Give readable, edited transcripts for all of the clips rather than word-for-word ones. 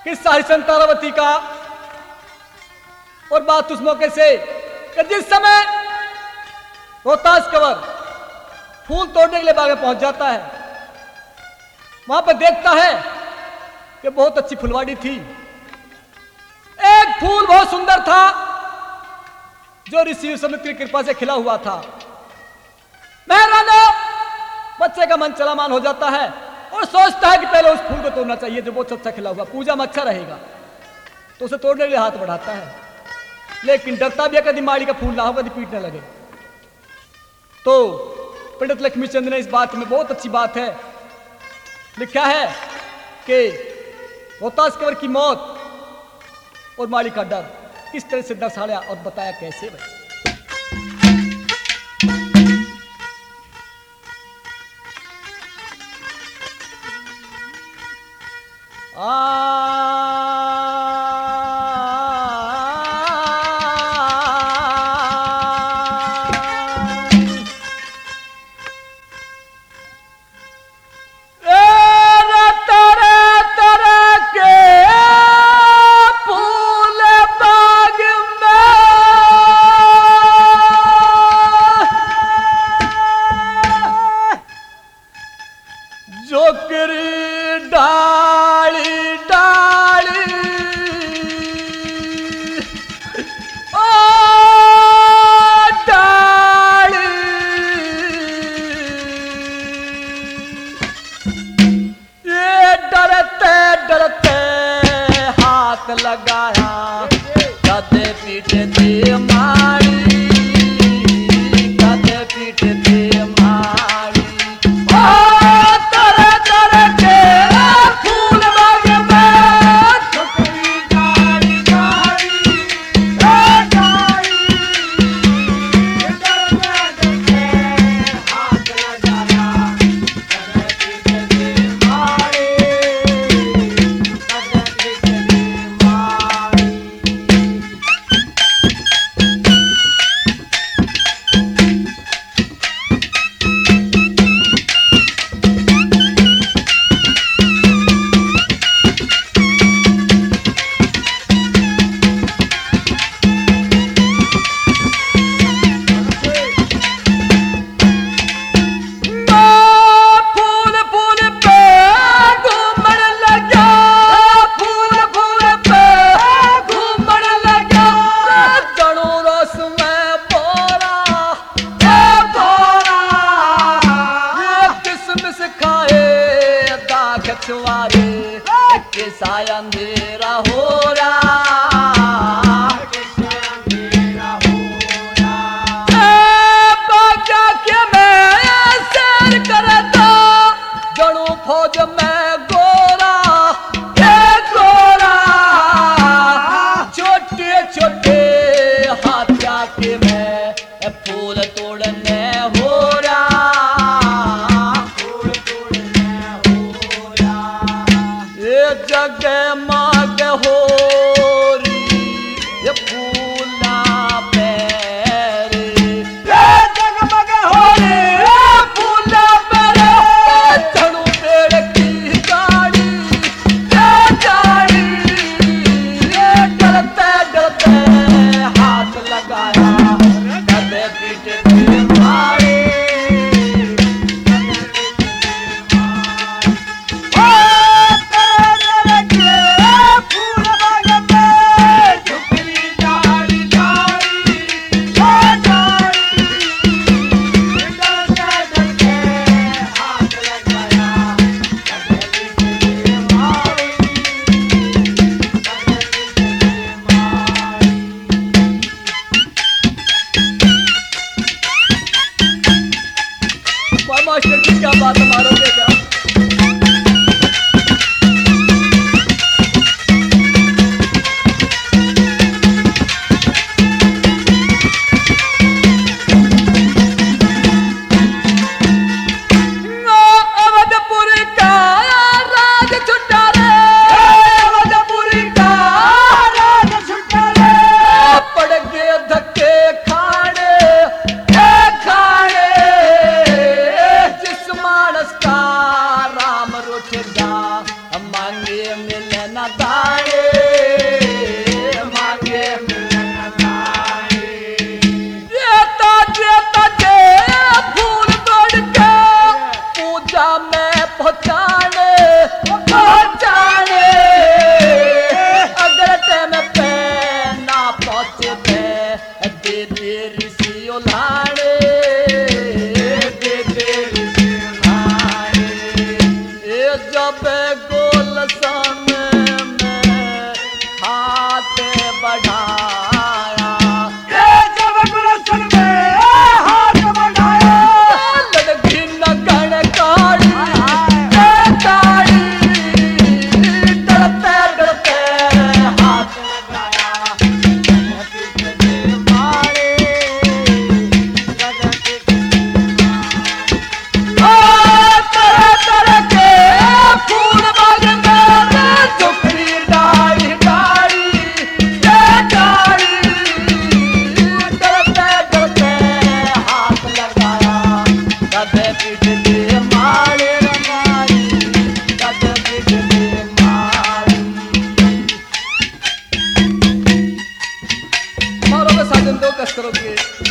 किस्सा हरिश्चंद्र तारावती का। और बात उस मौके से कि जिस समय रोहतास कंवर फूल तोड़ने के लिए बाग में पहुंच जाता है, वहां पर देखता है कि बहुत अच्छी फुलवाड़ी थी। एक फूल बहुत सुंदर था जो ऋषि विश्वामित्र की कृपा से खिला हुआ था। मेहरानो बच्चे का मन चलामान हो जाता है और सोचता है कि पहले उस फूल को तोड़ना चाहिए जो बहुत अच्छा खिला हुआ, पूजा में अच्छा रहेगा, तो उसे तोड़ने के लिए हाथ बढ़ाता है, लेकिन डरता भी है कभी माड़ी का फूल ना हो, कभी पीटने लगे। तो पंडित लक्ष्मीचंद ने इस बात में बहुत अच्छी बात है लिखा है कि रोहतास कंवर की मौत और माड़ी का डर किस तरह से दर्शाया और बताया कैसे भाई। हाथ पे दे दे ऋषि उल्हाड़े दे दे ऋषि उल्हाड़े ये जब गोल समय में हाथ बढ़ाया ये जब गुलशन में हाथ बढ़ाया लड़की न गण काली काली डरते डरते हाथ करोगे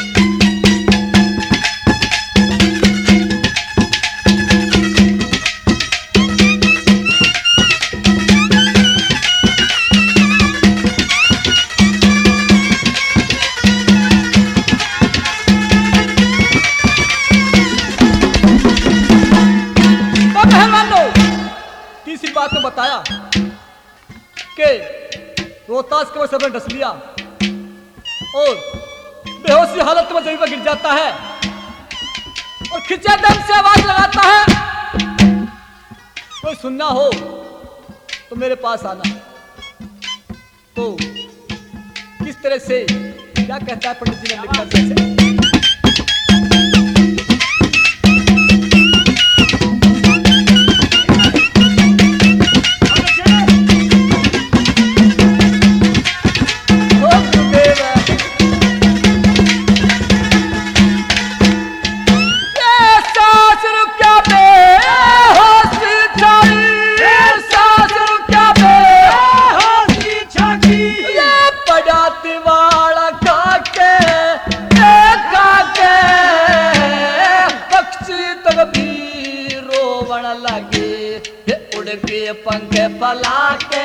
तीसरी बात तो बताया कि रोहतास के वो सबने डस लिया और बेहोशी हालत में जमीन पर गिर जाता है और खिंचे दम से आवाज लगाता है कोई सुनना हो तो मेरे पास आना। तो किस तरह से क्या कहता है पंडित जी ने लिखा जैसे पंखे फैला के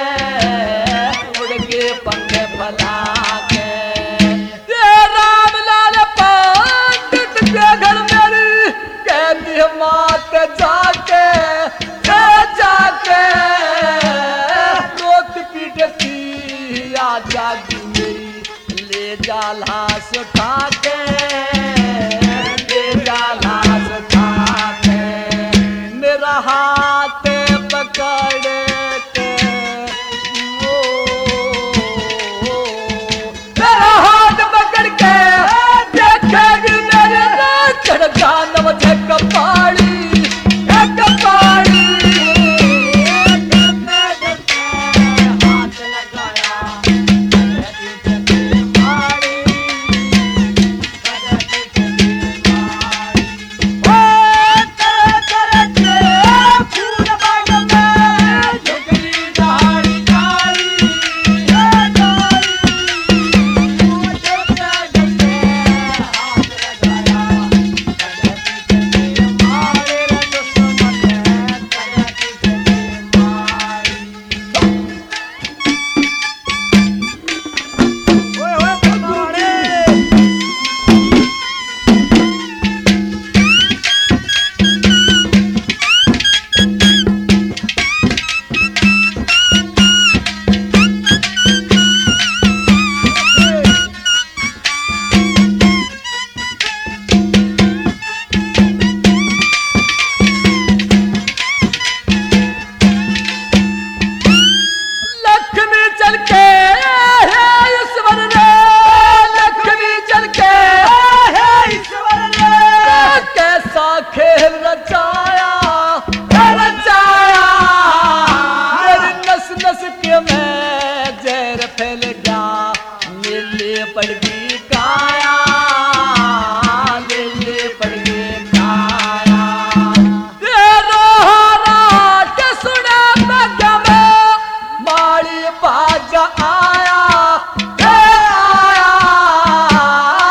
उड़ के पंखे फैला के ये रामलाल पंडित के घर मेरी कहती है मात जाके रोत पीटती आ जागी मेरी ले जा लाश उठा के ले जा लाश उठा के मेरा हाथ पकड़ के मेरा हाथ पकड़ के देखेगी मेरे चढ़ता न मुझे कपाड़ी कपाड़ी हाथ लगाया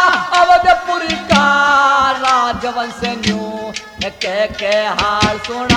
के हाल सुना